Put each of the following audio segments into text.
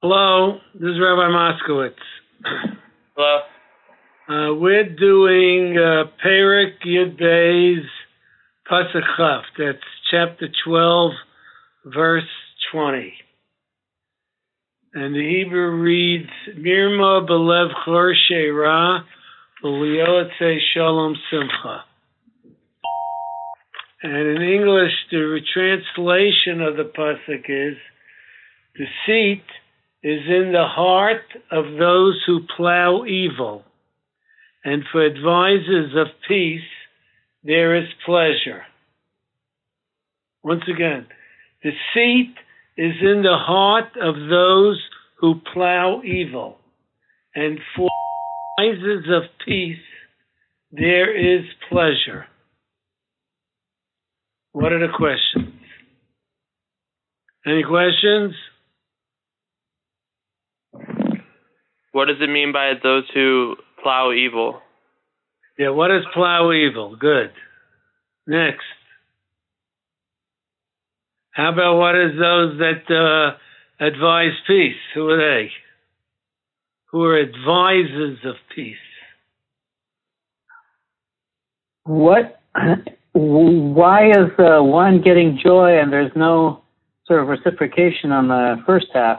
Hello, this is Rabbi Moskowitz. Hello. We're doing Perek Yud Beis Pasuk Chaf. That's chapter 12, verse 20. And the Hebrew reads, Mirma belev chor she'ra v'liyotze shalom simcha. And in English, the translation of the Pasuk is, deceit is in the heart of those who plow evil, and for advisors of peace there is pleasure. Once again, deceit is in the heart of those who plow evil, and for advisors of peace there is pleasure. What are the questions? Any questions? What does it mean by those who plow evil? Yeah, what is plow evil? Good. Next. How about what is those that advise peace? Who are they? Who are advisors of peace? What? Why is one getting joy and there's no sort of reciprocation on the first half?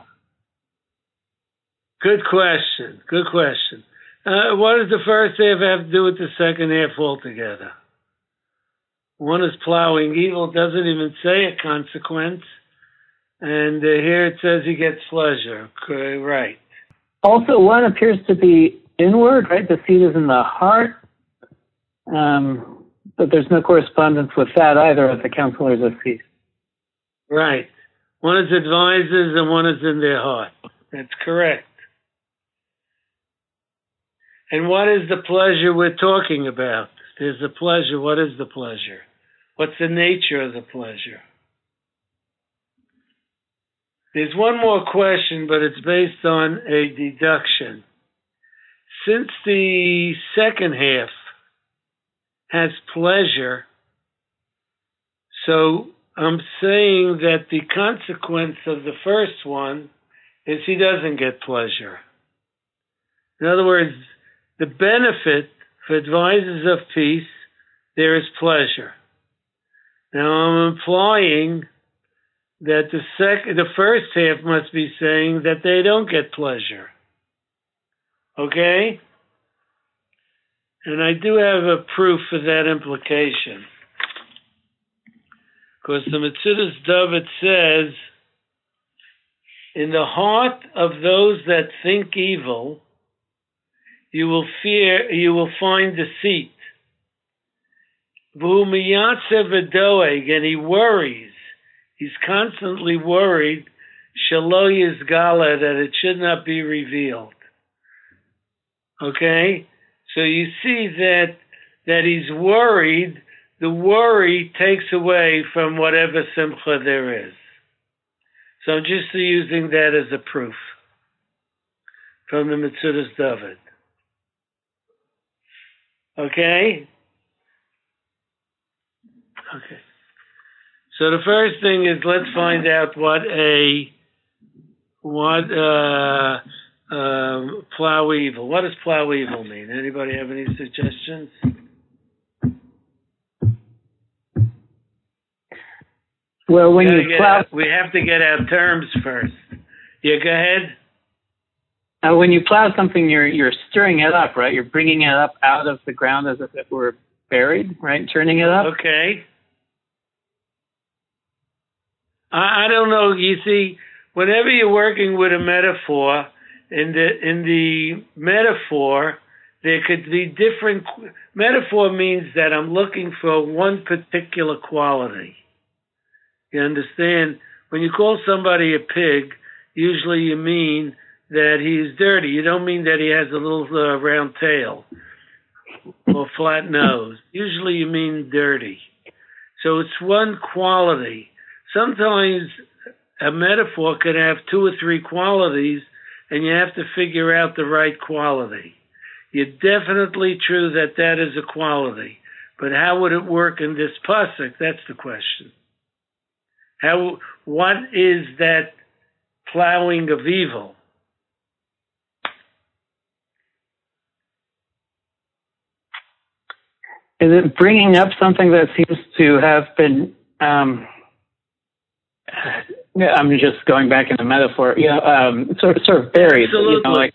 Good question. Good question. What does the first half have to do with the second half altogether? One is plowing evil, doesn't even say a consequence. And here it says he gets pleasure. Okay, right. Also, one appears to be inward, right? The seed is in the heart. But there's no correspondence with that either as the counselors of peace. Right. One is advisors and one is in their heart. That's correct. And what is the pleasure we're talking about? There's a pleasure. What is the pleasure? What's the nature of the pleasure? There's one more question, but it's based on a deduction. Since the second half has pleasure, so I'm saying that the consequence of the first one is he doesn't get pleasure. In other words, the benefit for advisors of peace, there is pleasure. Now I'm implying that the first half must be saying that they don't get pleasure. Okay? And I do have a proof for that implication. Because the Metzudas David says, in the heart of those that think evil, you will find deceit. And he worries. He's constantly worried, shelo yizgala, that it should not be revealed. Okay? So you see that he's worried. The worry takes away from whatever simcha there is. So I'm just using that as a proof from the Metzudas David. Okay? Okay. So the first thing is, let's find out what plow evil. What does plow evil mean? Anybody have any suggestions? Well, when you plow, we have to get our terms first. Yeah, go ahead. When you plow something, you're stirring it up, right? You're bringing it up out of the ground as if it were buried, right? Turning it up. Okay. I don't know. You see, whenever you're working with a metaphor, in the metaphor, there could be different. Metaphor means that I'm looking for one particular quality. You understand? When you call somebody a pig, usually you mean that he's dirty. You don't mean that he has a little round tail or flat nose. Usually you mean dirty. So it's one quality. Sometimes a metaphor could have two or three qualities, and you have to figure out the right quality. You're definitely true that is a quality. But how would it work in this pasuk? That's the question. What is that plowing of evil. Is it bringing up something that seems to have been? I'm just going back in the metaphor. Sort of buried. Absolutely.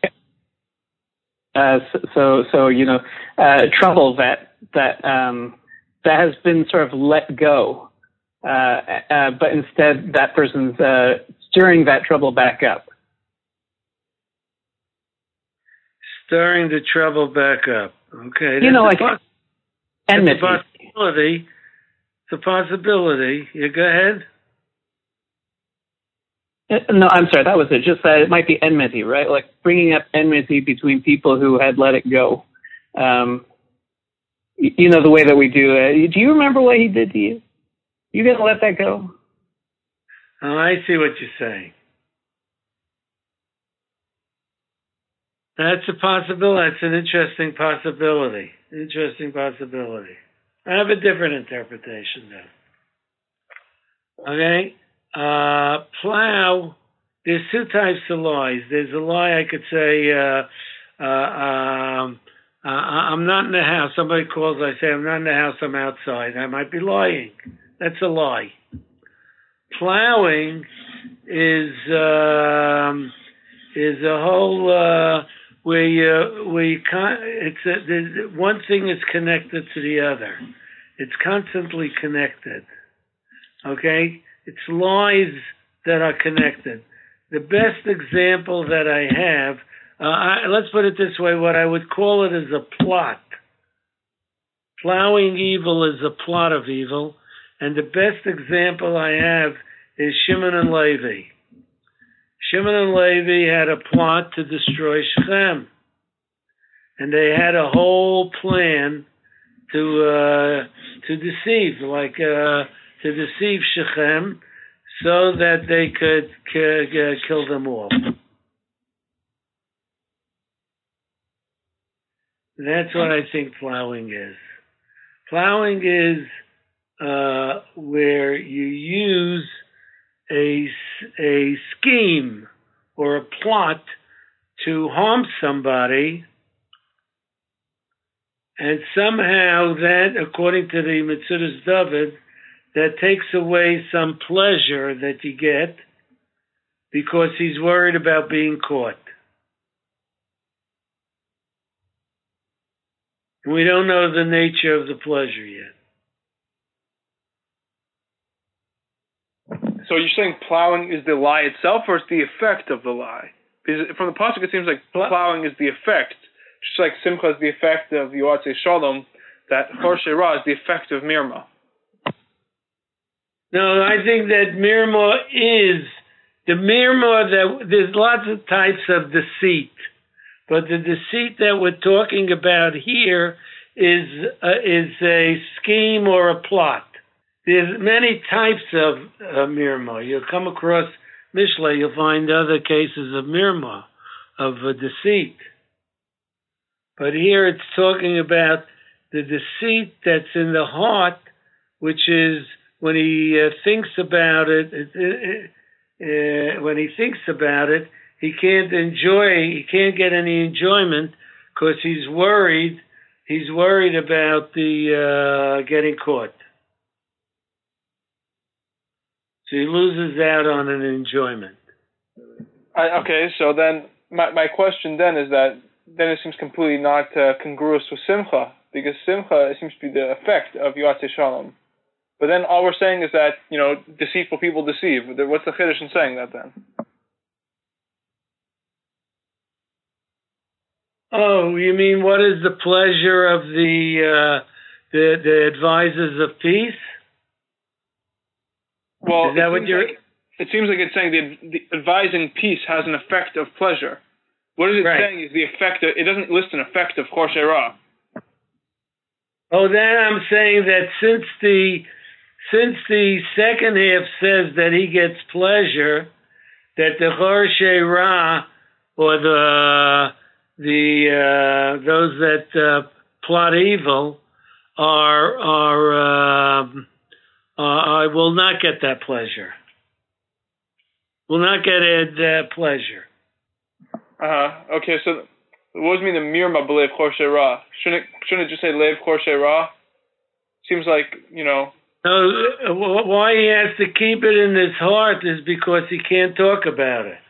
Trouble that has been sort of let go, but instead that person's stirring that trouble back up. Stirring the trouble back up. Okay. Enmity. It's a possibility. You go ahead. No, I'm sorry. That was it. Just that it might be enmity, right? Like bringing up enmity between people who had let it go. The way that we do. Do you remember what he did to you? You gonna let that go? Oh, I see what you're saying. That's a possibility. That's an interesting possibility. I have a different interpretation, though. Okay? Plow, there's two types of lies. There's a lie I could say, I'm not in the house. Somebody calls, I say, I'm not in the house, I'm outside. I might be lying. That's a lie. Plowing is a whole one thing is connected to the other. It's constantly connected. Okay? It's lies that are connected. The best example that I have, let's put it this way, what I would call it is a plot. Plowing evil is a plot of evil, and the best example I have is Shimon and Levi. Shimon and Levi had a plot to destroy Shechem, and they had a whole plan to deceive, to deceive Shechem, so that they could kill them all. That's what I think plowing is. Plowing is where you use a scheme or a plot to harm somebody, and somehow that, according to the Metzudas David, that takes away some pleasure that you get because he's worried about being caught. We don't know the nature of the pleasure yet. So you're saying plowing is the lie itself, or it's the effect of the lie? Because from the pasuk, it seems like plowing is the effect, just like Simcha is the effect of Yoatzei Shalom, that Chorshei Ra is the effect of Mirma. No, I think that Mirma is the Mirma that there's lots of types of deceit, but the deceit that we're talking about here is a scheme or a plot. There's many types of Mirma. You'll come across Mishle, you'll find other cases of Mirma, of deceit. But here it's talking about the deceit that's in the heart, which is when he thinks about it, he can't get any enjoyment because he's worried about the getting caught. So he loses out on an enjoyment. Okay, so then my question then is that then it seems completely not congruous with Simcha, because Simcha seems to be the effect of Yoatzei Shalom. But then all we're saying is that, deceitful people deceive. What's the chiddush in saying that then? Oh, you mean what is the pleasure of the advisors of peace? Well, is that what you're... It seems like it's saying the advising peace has an effect of pleasure. What is it saying is the effect of... It doesn't list an effect of Chorshei Ra. Oh, then I'm saying that since the second half says that he gets pleasure, that the Chorshei Ra, or those that plot evil, I will not get that pleasure. will not get pleasure. Okay, so what does it mean the mirma b'lev chorshe ra? Shouldn't it just say lev chorshe ra? Seems like, No, why he has to keep it in his heart is because he can't talk about it.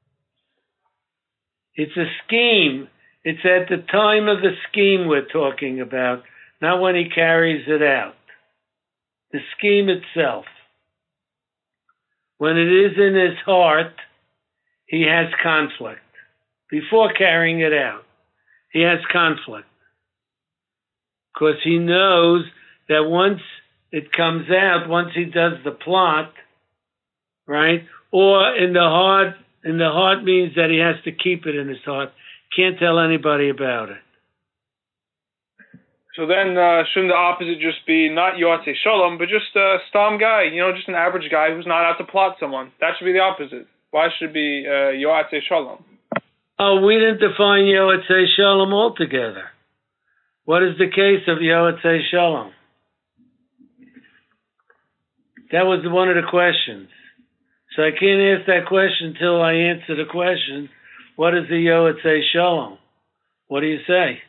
It's a scheme. It's at the time of the scheme we're talking about, not when he carries it out. The scheme itself. When it is in his heart, he has conflict. Before carrying it out, he has conflict. Because he knows that once it comes out, once he does the plot, right? Or in the heart means that he has to keep it in his heart. Can't tell anybody about it. So then, shouldn't the opposite just be not Yotzei Shalom, but just a stam guy, just an average guy who's not out to plot someone? That should be the opposite. Why should it be Yotzei Shalom? Oh, we didn't define Yotzei Shalom altogether. What is the case of Yotzei Shalom? That was one of the questions. So I can't ask that question until I answer the question, what is the Yotzei Shalom? What do you say?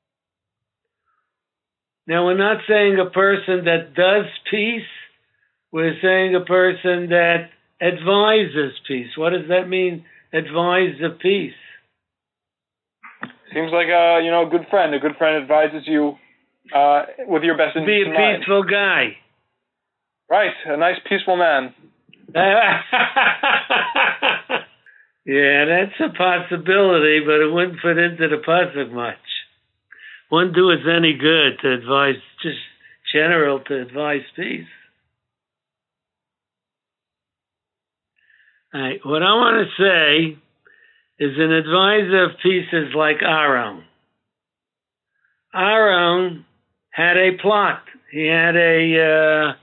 Now, we're not saying a person that does peace. We're saying a person that advises peace. What does that mean, advise the peace? Seems like a good friend. A good friend advises you with your best interest in mind. Be a peaceful guy. Right, a nice peaceful man. Yeah, that's a possibility, but it wouldn't fit into the pasuk much. Wouldn't do us any good to advise, just general to advise peace. All right, what I want to say is an advisor of peace is like Aaron. Aaron had a plot. He had a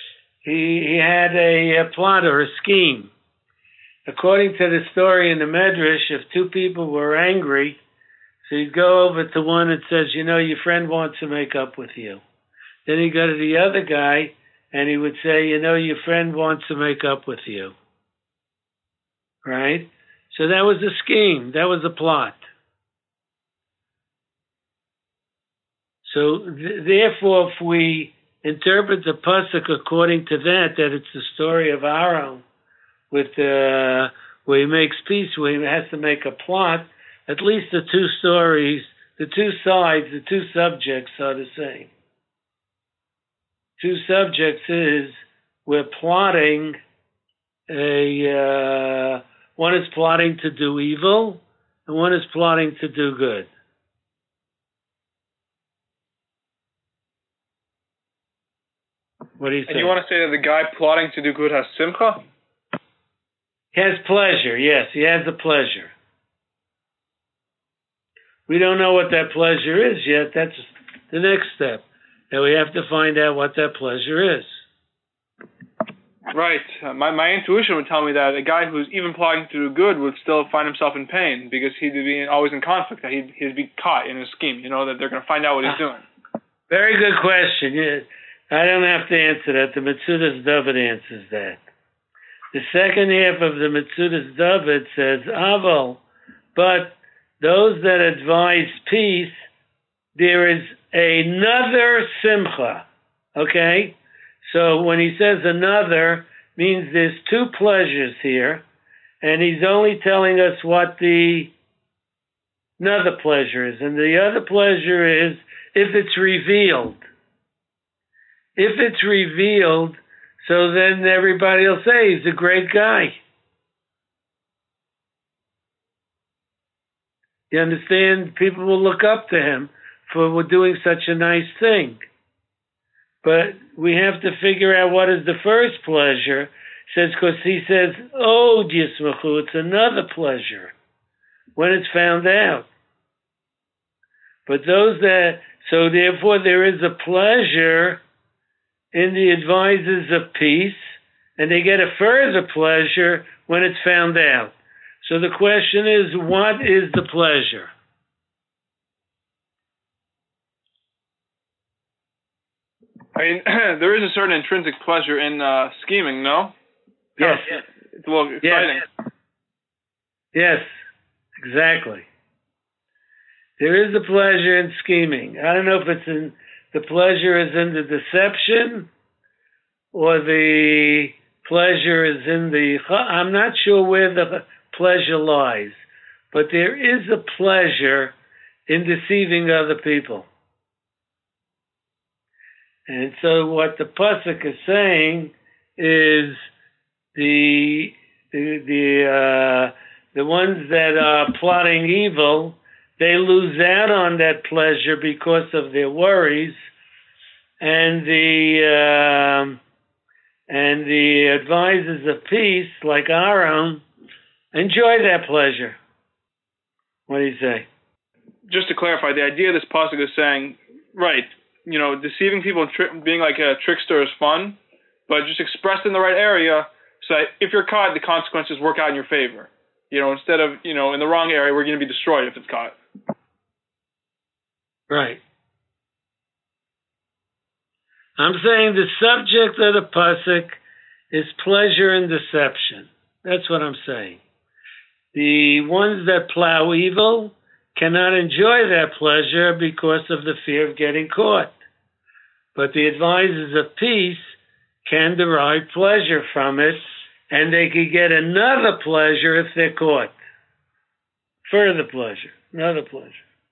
plot or a scheme. According to the story in the Medrash, if two people were angry, so he'd go over to one and says, your friend wants to make up with you. Then he'd go to the other guy and he would say, your friend wants to make up with you. Right? So that was a scheme. That was a plot. So therefore, if we interpret the pasuk according to that it's the story of Aaron with where he makes peace, where he has to make a plot, at least the two stories, the two sides, the two subjects are the same. Two subjects is we're plotting one is plotting to do evil and one is plotting to do good. What do you think? And you want to say that the guy plotting to do good has simcha? He has pleasure, yes, he has the pleasure. We don't know what that pleasure is yet. That's the next step. Now we have to find out what that pleasure is. Right. My intuition would tell me that a guy who's even plotting to do good would still find himself in pain because he'd be always in conflict, that he'd be caught in a scheme, that they're going to find out what he's doing. Very good question. Yeah, I don't have to answer that. The Metzudas David answers that. The second half of the Metzudas David says, Aval, but those that advise peace, there is another simcha. Okay? So when he says another, means there's two pleasures here, and he's only telling us what the another pleasure is. And the other pleasure is if it's revealed. If it's revealed, so then everybody will say he's a great guy. You understand? People will look up to him for doing such a nice thing. But we have to figure out what is the first pleasure. Because he says, oh, Yismachu, it's another pleasure when it's found out. But so therefore there is a pleasure in the advisors of peace, and they get a further pleasure when it's found out. So the question is, what is the pleasure? I mean, there is a certain intrinsic pleasure in scheming, no? Yes. It's a little exciting. Yes, exactly. There is a pleasure in scheming. I don't know if it's in the pleasure is in the deception or the pleasure is in the... I'm not sure where the pleasure lies, but there is a pleasure in deceiving other people. And so what the pasuk is saying is the ones that are plotting evil, they lose out on that pleasure because of their worries, and the advisors of peace, like Aaron, enjoy that pleasure. What do you say? Just to clarify, the idea of this pasuk is saying, right, deceiving people and being like a trickster is fun, but just expressed in the right area, so that if you're caught, the consequences work out in your favor. Instead of, in the wrong area, we're going to be destroyed if it's caught. Right. I'm saying the subject of the pasuk is pleasure and deception. That's what I'm saying. The ones that plow evil cannot enjoy that pleasure because of the fear of getting caught. But the advisors of peace can derive pleasure from it, and they could get another pleasure if they're caught. Further pleasure, another pleasure.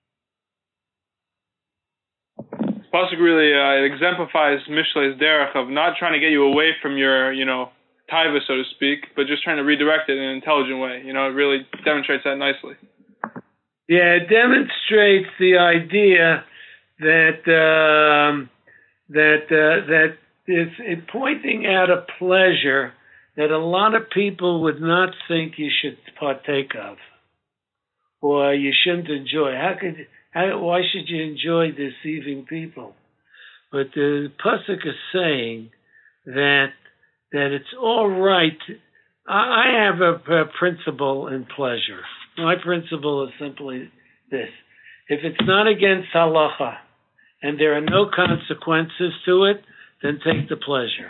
Pasuk really exemplifies Mishlei's derech of not trying to get you away from your, taiva, so to speak, but just trying to redirect it in an intelligent way. It really demonstrates that nicely. Yeah, it demonstrates the idea that it's pointing out a pleasure that a lot of people would not think you should partake of, or you shouldn't enjoy. Why should you enjoy deceiving people? But the pasuk is saying that it's all right. I have a principle in pleasure. My principle is simply this: if it's not against halacha and there are no consequences to it, then take the pleasure.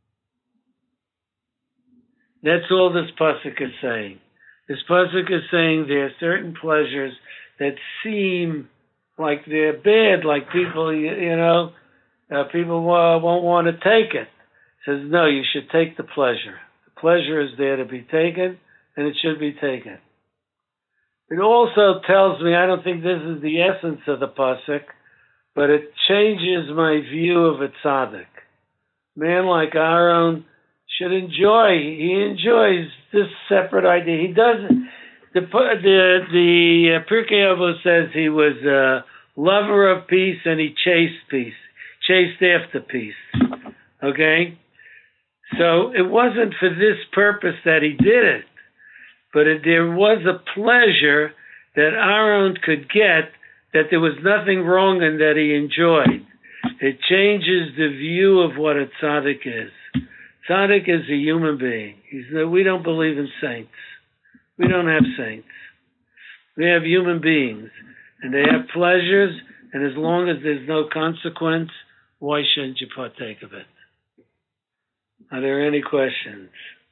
That's all this pasuk is saying. This pasuk is saying there are certain pleasures that seem like they're bad, like people, people won't want to take it. It says, no, you should take the pleasure. The pleasure is there to be taken, and it should be taken. It also tells me, I don't think this is the essence of the pasuk, but it changes my view of a tzaddik. Man like Aaron should enjoy. He enjoys this separate idea. He doesn't. The Pirkei Avos says he was a lover of peace and he chased after peace. Okay? So it wasn't for this purpose that he did it, but there was a pleasure that Aaron could get that there was nothing wrong and that he enjoyed. It changes the view of what a tzaddik is. Tzaddik is a human being. We don't believe in saints. We don't have saints. We have human beings, and they have pleasures, and as long as there's no consequence, why shouldn't you partake of it? Are there any questions?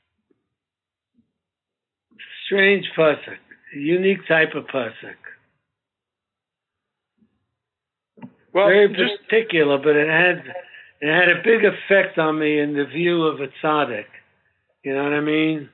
Strange pasuk, a unique type of pasuk. Well, very particular, but it had a big effect on me in the view of a tzaddik. You know what I mean?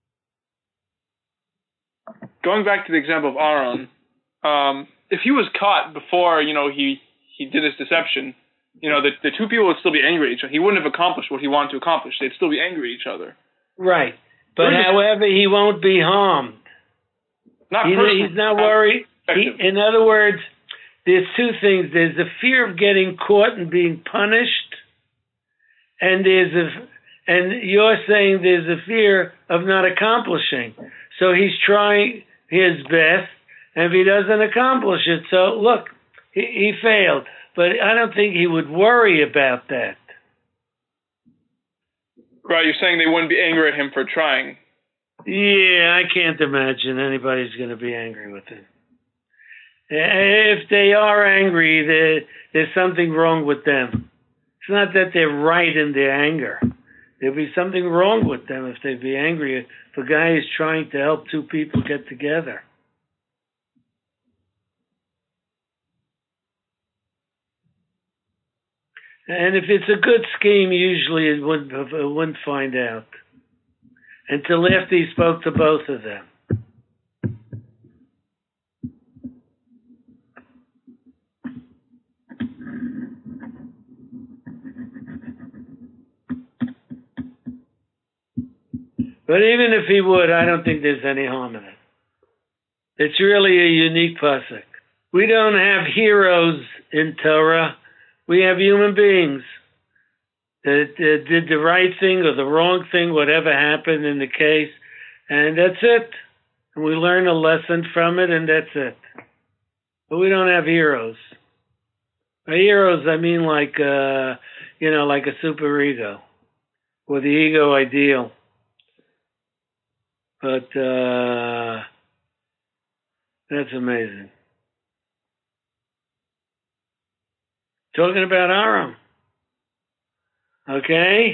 Going back to the example of Aaron, if he was caught before, he did his deception, the two people would still be angry at each other. He wouldn't have accomplished what he wanted to accomplish. They'd still be angry at each other. Right. But however, he won't be harmed. He's not worried. In other words, there's two things. There's the fear of getting caught and being punished, and you're saying there's a fear of not accomplishing. So he's trying his best, and if he doesn't accomplish it, so look, he failed. But I don't think he would worry about that. Right, you're saying they wouldn't be angry at him for trying. Yeah, I can't imagine anybody's going to be angry with him. If they are angry, there's something wrong with them. It's not that they're right in their anger. There'd be something wrong with them if they'd be angry if a guy is trying to help two people get together. And if it's a good scheme, usually it wouldn't find out until after he spoke to both of them. But even if he would, I don't think there's any harm in it. It's really a unique pasuk. We don't have heroes in Torah. We have human beings that did the right thing or the wrong thing, whatever happened in the case, and that's it. And we learn a lesson from it, and that's it. But we don't have heroes. By heroes, I mean like a superego or the ego ideal. But that's amazing. Talking about Aram. Okay?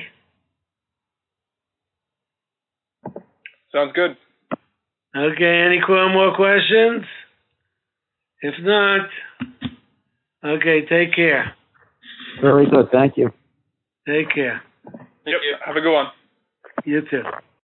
Sounds good. Okay, any more questions? If not, okay, take care. Very good. Thank you. Take care. Yep. Have a good one. You too.